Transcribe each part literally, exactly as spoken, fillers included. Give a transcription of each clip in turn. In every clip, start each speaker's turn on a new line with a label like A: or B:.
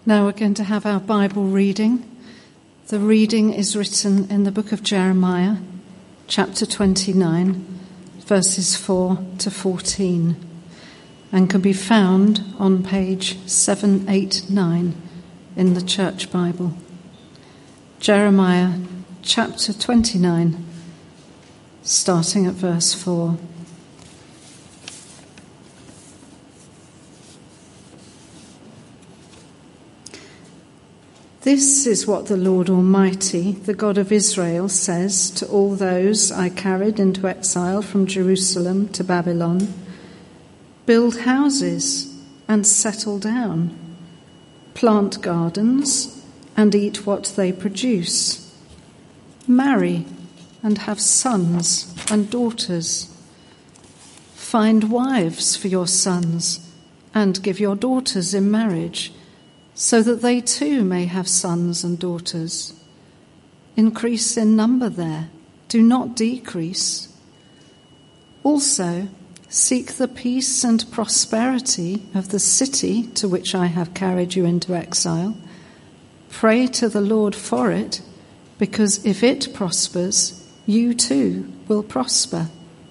A: Now we're going to have our Bible reading. The reading is written in the book of Jeremiah, chapter twenty-nine, verses four to fourteen, and can be found on page seven eighty-nine in the Church Bible. Jeremiah chapter twenty-nine, starting at verse four. This is what the Lord Almighty, the God of Israel, says to all those I carried into exile from Jerusalem to Babylon: build houses and settle down, plant gardens and eat what they produce, marry and have sons and daughters, find wives for your sons and give your daughters in marriage, so that they too may have sons and daughters. Increase in number there, do not decrease. Also, seek the peace and prosperity of the city to which I have carried you into exile. Pray to the Lord for it, because if it prospers, you too will prosper.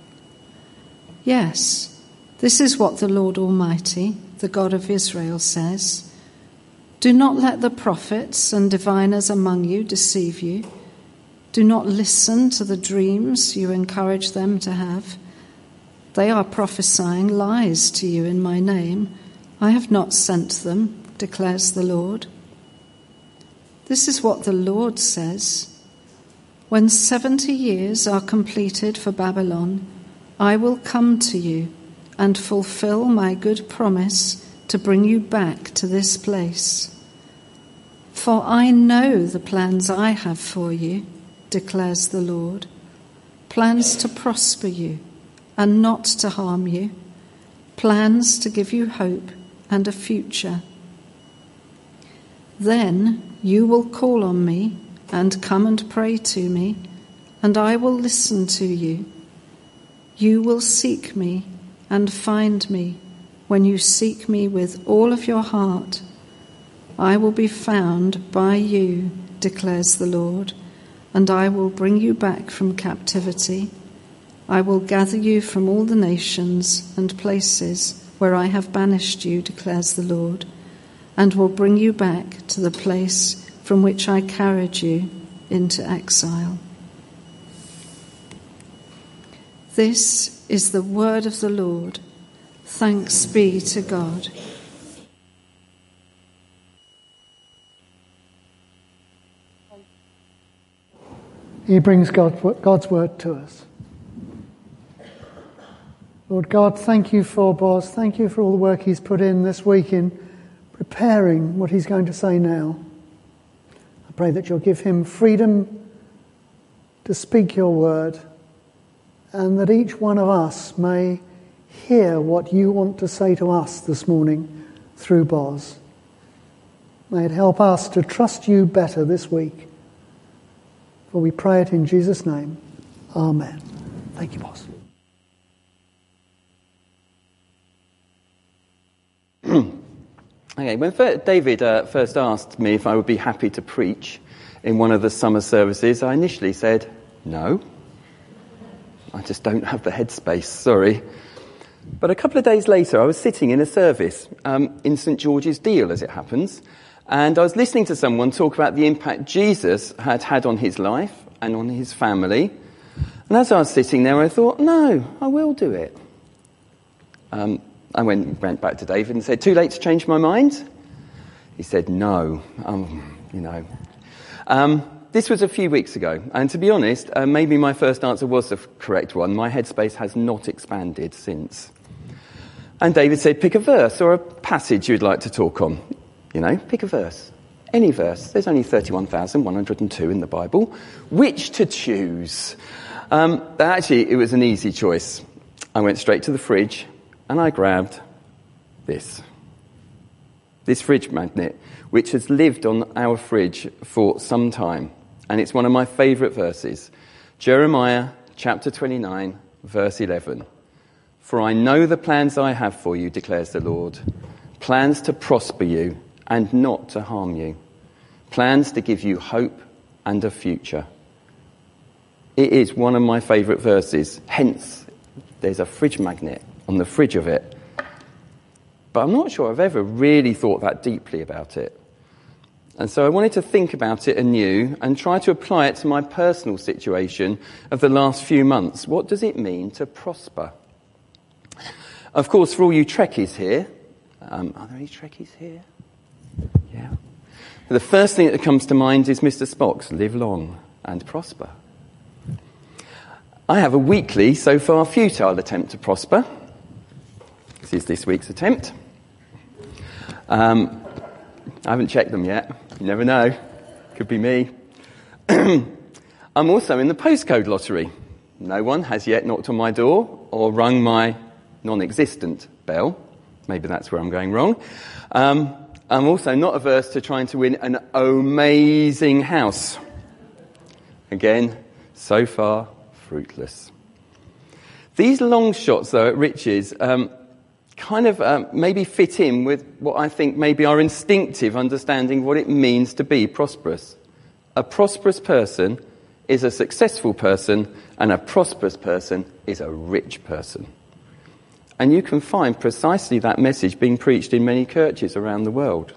A: Yes, this is what the Lord Almighty, the God of Israel, says: do not let the prophets and diviners among you deceive you. Do not listen to the dreams you encourage them to have. They are prophesying lies to you in my name. I have not sent them, declares the Lord. This is what the Lord says: when seventy years are completed for Babylon, I will come to you and fulfill my good promise to bring you back to this place. For I know the plans I have for you, declares the Lord, plans to prosper you and not to harm you, plans to give you hope and a future. Then you will call on me and come and pray to me, and I will listen to you. You will seek me and find me when you seek me with all of your heart. I will be found by you, declares the Lord, and I will bring you back from captivity. I will gather you from all the nations and places where I have banished you, declares the Lord, and will bring you back to the place from which I carried you into exile. This is the word of the Lord. Thanks be to God.
B: He brings God, God's word to us. Lord God, thank you for Boz. Thank you for all the work he's put in this week in preparing what he's going to say now. I pray that you'll give him freedom to speak your word, and that each one of us may hear what you want to say to us this morning through Boz. May it help us to trust you better this week. For we pray it in Jesus' name. Amen. Thank you, Boz.
C: Okay, when David uh, first asked me if I would be happy to preach in one of the summer services, I initially said no. I just don't have the headspace, sorry. But a couple of days later, I was sitting in a service um, in St George's Deal, as it happens, and I was listening to someone talk about the impact Jesus had had on his life and on his family. And as I was sitting there, I thought, no, I will do it. Um, I went, went back to David and said, too late to change my mind? He said, no, um, you know. Um, this was a few weeks ago. And to be honest, uh, maybe my first answer was the correct one. My headspace has not expanded since. And David said, pick a verse or a passage you'd like to talk on. You know, pick a verse. Any verse. There's only thirty-one thousand one hundred two in the Bible. Which to choose? Um, actually, it was an easy choice. I went straight to the fridge and I grabbed this. This fridge magnet, which has lived on our fridge for some time. And it's one of my favourite verses. Jeremiah chapter twenty-nine, verse eleven. For I know the plans I have for you, declares the Lord. Plans to prosper you and not to harm you. Plans to give you hope and a future. It is one of my favourite verses. Hence, there's a fridge magnet on the fridge of it. But I'm not sure I've ever really thought that deeply about it. And so I wanted to think about it anew and try to apply it to my personal situation of the last few months. What does it mean to prosper? Of course, for all you Trekkies here, um, are there any Trekkies here? Yeah. The first thing that comes to mind is Mister Spock's live long and prosper. I have a weekly, so far futile attempt to prosper. This is this week's attempt. Um, I haven't checked them yet. You never know. Could be me. I'm also in the postcode lottery. No one has yet knocked on my door or rung my non-existent bell. Maybe that's where I'm going wrong. Um, I'm also not averse to trying to win an amazing house. Again, so far, fruitless. These long shots, though, at riches, um, kind of um, maybe fit in with what I think maybe our instinctive understanding of what it means to be prosperous. A prosperous person is a successful person, and a prosperous person is a rich person. And you can find precisely that message being preached in many churches around the world.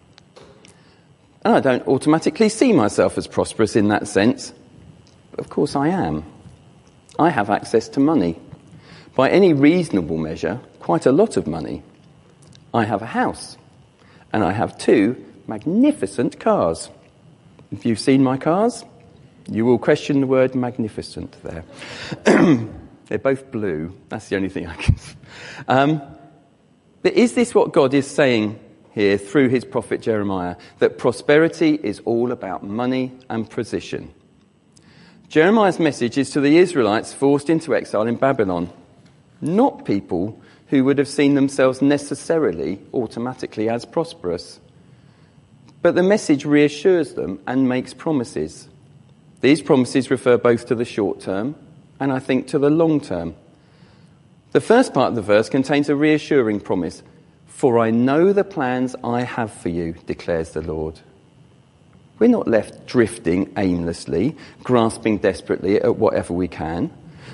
C: And I don't automatically see myself as prosperous in that sense. But of course I am. I have access to money. By any reasonable measure, quite a lot of money. I have a house. And I have two magnificent cars. If you've seen my cars, you will question the word magnificent there. They're both blue. That's the only thing I can... Um, but is this what God is saying here through his prophet Jeremiah? That prosperity is all about money and position. Jeremiah's message is to the Israelites forced into exile in Babylon. Not people who would have seen themselves necessarily automatically as prosperous. But the message reassures them and makes promises. These promises refer both to the short term and I think to the long term. The first part of the verse contains a reassuring promise. For I know the plans I have for you, declares the Lord. We're not left drifting aimlessly, grasping desperately at whatever we can.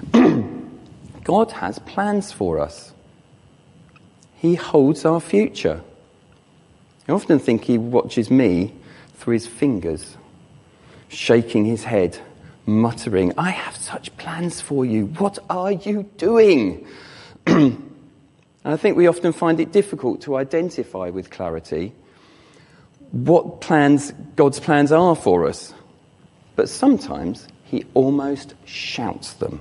C: God has plans for us. He holds our future. I often think he watches me through his fingers, shaking his head, muttering, I have such plans for you. What are you doing? And I think we often find it difficult to identify with clarity what plans God's plans are for us. But sometimes he almost shouts them.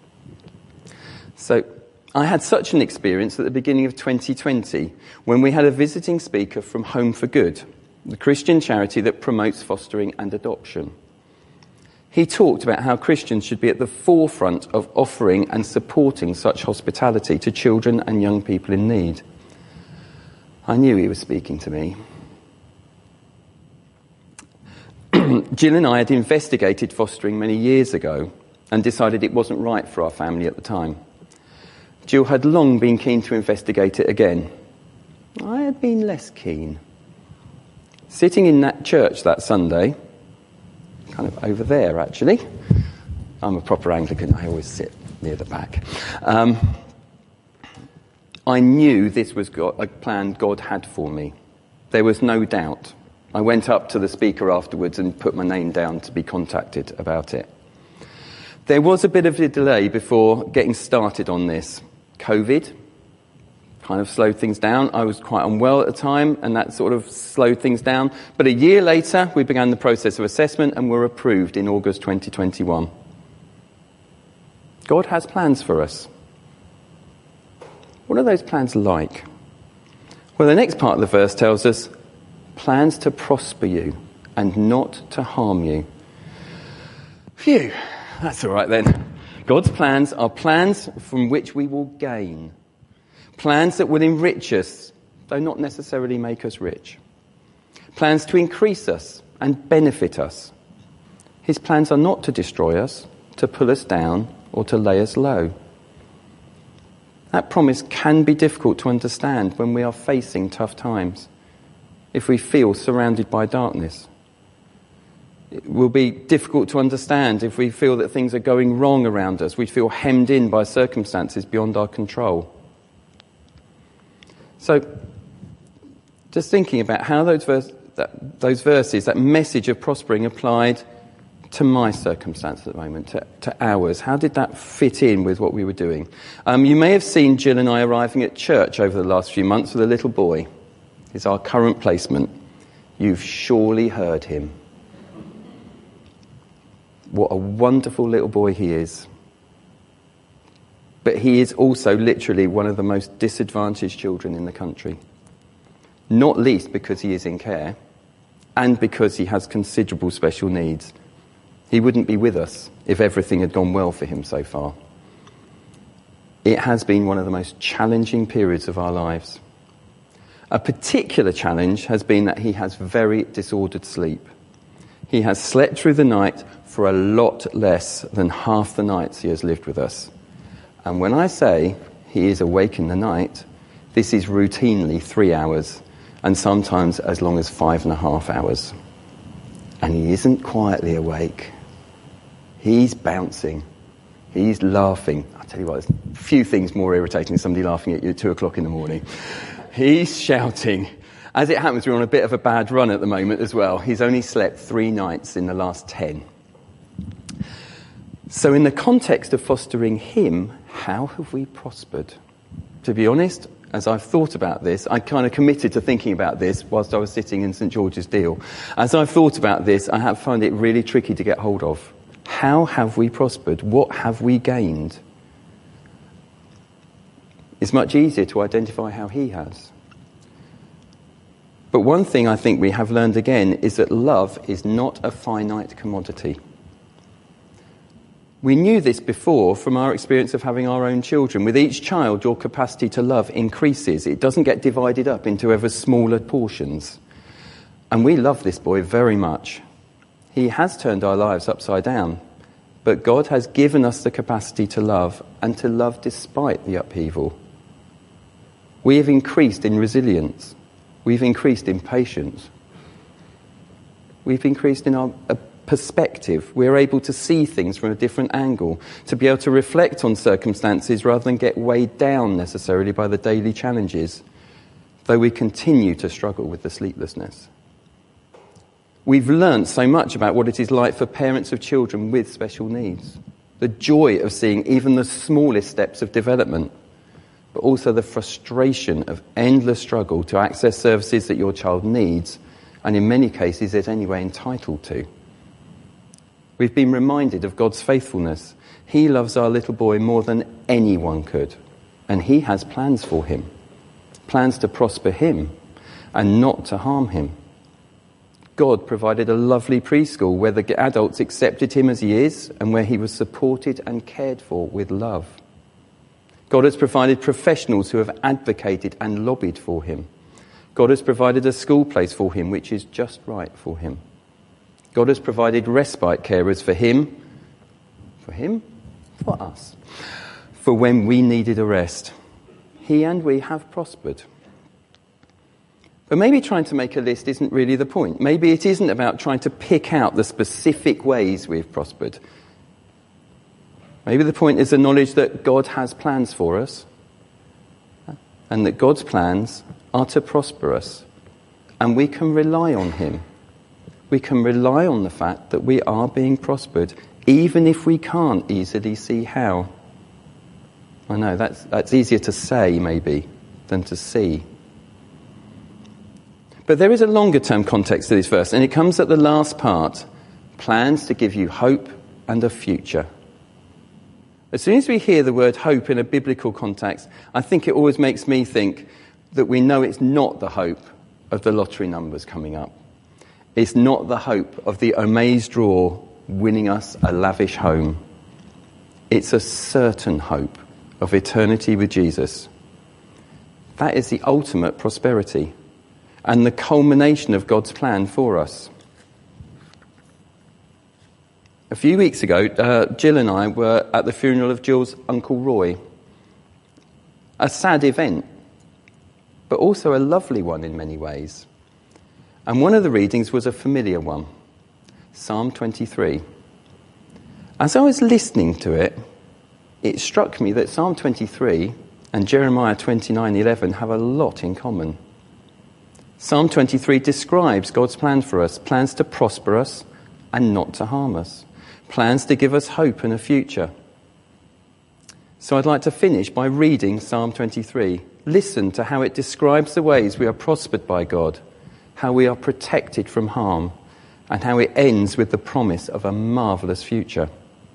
C: So I had such an experience at the beginning of twenty twenty when we had a visiting speaker from Home for Good, the Christian charity that promotes fostering and adoption. He talked about how Christians should be at the forefront of offering and supporting such hospitality to children and young people in need. I knew he was speaking to me. Jill and I had investigated fostering many years ago and decided it wasn't right for our family at the time. Jill had long been keen to investigate it again. I had been less keen. Sitting in that church that Sunday, kind of over there actually, I'm a proper Anglican, I always sit near the back. Um, I knew this was God, a plan God had for me. There was no doubt. I went up to the speaker afterwards and put my name down to be contacted about it. There was a bit of a delay before getting started on this. COVID kind of slowed things down. I was quite unwell at the time, and that sort of slowed things down. But a year later, we began the process of assessment and were approved in August twenty twenty-one. God has plans for us. What are those plans like? Well, the next part of the verse tells us, plans to prosper you and not to harm you. Phew, that's all right then. God's plans are plans from which we will gain. Plans that will enrich us, though not necessarily make us rich. Plans to increase us and benefit us. His plans are not to destroy us, to pull us down, or to lay us low. That promise can be difficult to understand when we are facing tough times. if we feel surrounded by darkness. It will be difficult to understand if we feel that things are going wrong around us. We feel hemmed in by circumstances beyond our control. So, just thinking about how those, verse, that, those verses, that message of prospering applied to my circumstance at the moment, to, to ours. How did that fit in with what we were doing? Um, you may have seen Jill and I arriving at church over the last few months with a little boy. He's our current placement. You've surely heard him. What a wonderful little boy he is. But he is also literally one of the most disadvantaged children in the country. Not least because he is in care and because he has considerable special needs. He wouldn't be with us if everything had gone well for him so far. It has been one of the most challenging periods of our lives. A particular challenge has been that he has very disordered sleep. He has slept through the night for a lot less than half the nights he has lived with us. And when I say he is awake in the night, this is routinely three hours and sometimes as long as five and a half hours. And he isn't quietly awake. He's bouncing. He's laughing. I'll tell you what, there's few things more irritating than somebody laughing at you at two o'clock in the morning. He's shouting. As it happens, we're on a bit of a bad run at the moment as well. He's only slept three nights in the last ten. So in the context of fostering him, how have we prospered? To be honest, as I've thought about this, I kind of committed to thinking about this whilst I was sitting in St George's Deal. As I've thought about this, I have found it really tricky to get hold of. How have we prospered? What have we gained? It's much easier to identify how he has. But one thing I think we have learned again is that love is not a finite commodity. We knew this before from our experience of having our own children. With each child, your capacity to love increases. It doesn't get divided up into ever smaller portions. And we love this boy very much. He has turned our lives upside down. But God has given us the capacity to love and to love despite the upheaval. We have increased in resilience. We've increased in patience. We've increased in our uh, perspective. We're able to see things from a different angle, to be able to reflect on circumstances rather than get weighed down necessarily by the daily challenges, though we continue to struggle with the sleeplessness. We've learned so much about what it is like for parents of children with special needs. The joy of seeing even the smallest steps of development, but also the frustration of endless struggle to access services that your child needs, and in many cases is anyway entitled to. We've been reminded of God's faithfulness. He loves our little boy more than anyone could, and he has plans for him, plans to prosper him and not to harm him. God provided a lovely preschool where the adults accepted him as he is and where he was supported and cared for with love. God has provided professionals who have advocated and lobbied for him. God has provided a school place for him which is just right for him. God has provided respite carers for him, for him, for us, for when we needed a rest. He and we have prospered. But maybe trying to make a list isn't really the point. Maybe it isn't about trying to pick out the specific ways we've prospered. Maybe the point is the knowledge that God has plans for us and that God's plans are to prosper us. And we can rely on him. We can rely on the fact that we are being prospered, even if we can't easily see how. I know, that's, that's easier to say, maybe, than to see. But there is a longer-term context to this verse, and it comes at the last part. Plans to give you hope and a future. As soon as we hear the word hope in a biblical context, I think it always makes me think that we know it's not the hope of the lottery numbers coming up. It's not the hope of the Omaze draw winning us a lavish home. It's a certain hope of eternity with Jesus. That is the ultimate prosperity and the culmination of God's plan for us. A few weeks ago, uh, Jill and I were at the funeral of Jill's Uncle Roy. A sad event, but also a lovely one in many ways. And one of the readings was a familiar one, Psalm twenty-three. As I was listening to it, it struck me that Psalm twenty-three and Jeremiah twenty-nine eleven have a lot in common. Psalm twenty-three describes God's plan for us, plans to prosper us and not to harm us, plans to give us hope and a future. So I'd like to finish by reading Psalm twenty-three. Listen to how it describes the ways we are prospered by God, how we are protected from harm, and how it ends with the promise of a marvellous future.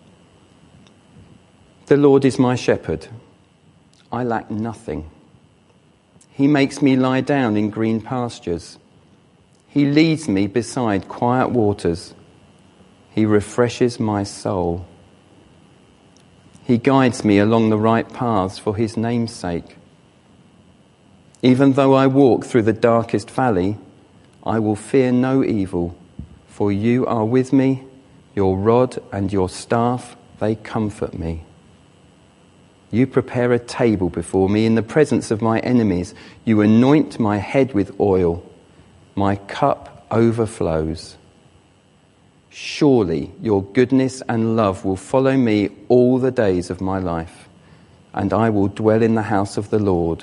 C: The Lord is my shepherd. I lack nothing. He makes me lie down in green pastures. He leads me beside quiet waters. He refreshes my soul. He guides me along the right paths for his name's sake. Even though I walk through the darkest valley, I will fear no evil, for you are with me, your rod and your staff, they comfort me. You prepare a table before me in the presence of my enemies. You anoint my head with oil. My cup overflows. Surely your goodness and love will follow me all the days of my life, and I will dwell in the house of the Lord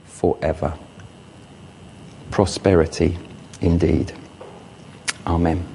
C: forever. Prosperity indeed. Amen.